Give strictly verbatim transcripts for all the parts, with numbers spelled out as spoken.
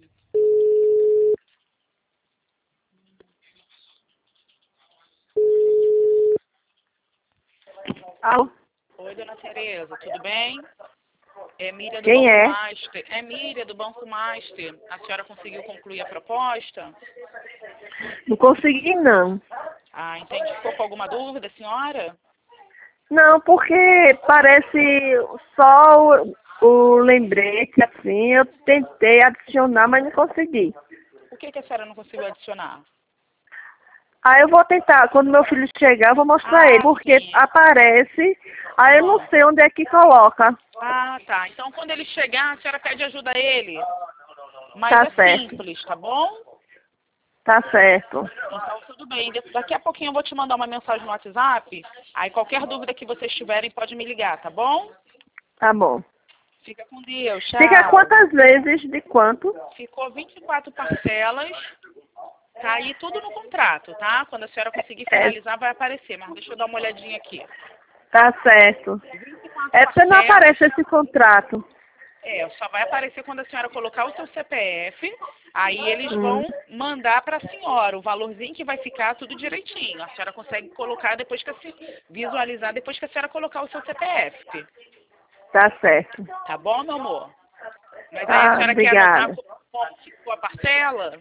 Alô? Oi, dona Tereza, tudo bem? É Miriam do Quem Banco é? Master. É Miriam do Banco Master. A senhora conseguiu concluir a proposta? Não consegui, não. Ah, entendi. Ficou com alguma dúvida, senhora? Não, porque parece só o, o lembrete, assim, eu tentei adicionar, mas não consegui. Por que, que a senhora não conseguiu adicionar? Aí eu vou tentar, quando meu filho chegar, eu vou mostrar ele, Ah, porque sim. aparece, aí eu não Aham. sei onde é que coloca. Ah, tá. Então, quando ele chegar, a senhora pede ajuda a ele. Mas Tá é certo, simples, tá bom? tá certo. Então, tudo bem. Daqui a pouquinho eu vou te mandar uma mensagem no WhatsApp. Aí, qualquer dúvida que vocês tiverem, pode me ligar, tá bom? Tá bom. Fica com Deus. Fica Tchau. quantas vezes de quanto? Ficou vinte e quatro parcelas. Tá aí tudo no contrato, tá? Quando a senhora conseguir É, finalizar, vai aparecer. Mas deixa eu dar uma olhadinha aqui. tá certo. vinte e quatro É porque não parcelas. aparece esse contrato. É, só vai aparecer quando a senhora colocar o seu C P F. Aí eles Hum, vão mandar para a senhora o valorzinho que vai ficar tudo direitinho. A senhora consegue colocar depois que a se... visualizar depois que a senhora colocar o seu C P F. tá certo. Tá bom, meu amor? Mas aí a Tá, senhora quer anotar obrigada. como ficou a parcela?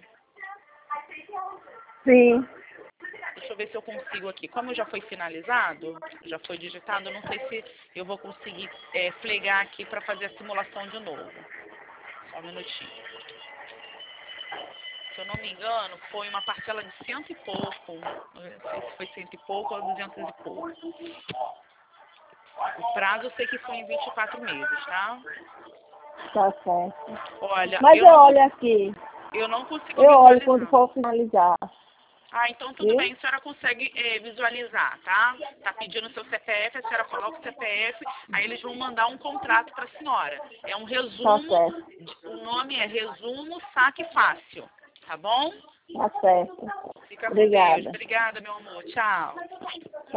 Sim. Deixa eu ver se eu consigo aqui. Como já foi finalizado, já foi digitado, eu não sei se eu vou conseguir é, flegar aqui para fazer a simulação de novo. Só um minutinho. Se eu não me engano, foi uma parcela de cento e pouco. Não sei se foi cento e pouco ou duzentos e pouco. O prazo eu sei que foi em vinte e quatro meses, tá? Tá certo. Olha, Mas eu eu não, cons- olho aqui. eu não consigo Eu olho quando visualizar. for finalizar. Ah, então tudo Viu? bem, a senhora consegue é, visualizar, tá? Tá pedindo o seu C P F, a senhora coloca o C P F, aí eles vão mandar um contrato para a senhora. É um Tá resumo, certo. de- o nome é Resumo Saque Fácil, tá bom? Tá certo. Fica com Deus. Obrigada. Obrigada, meu amor. Tchau.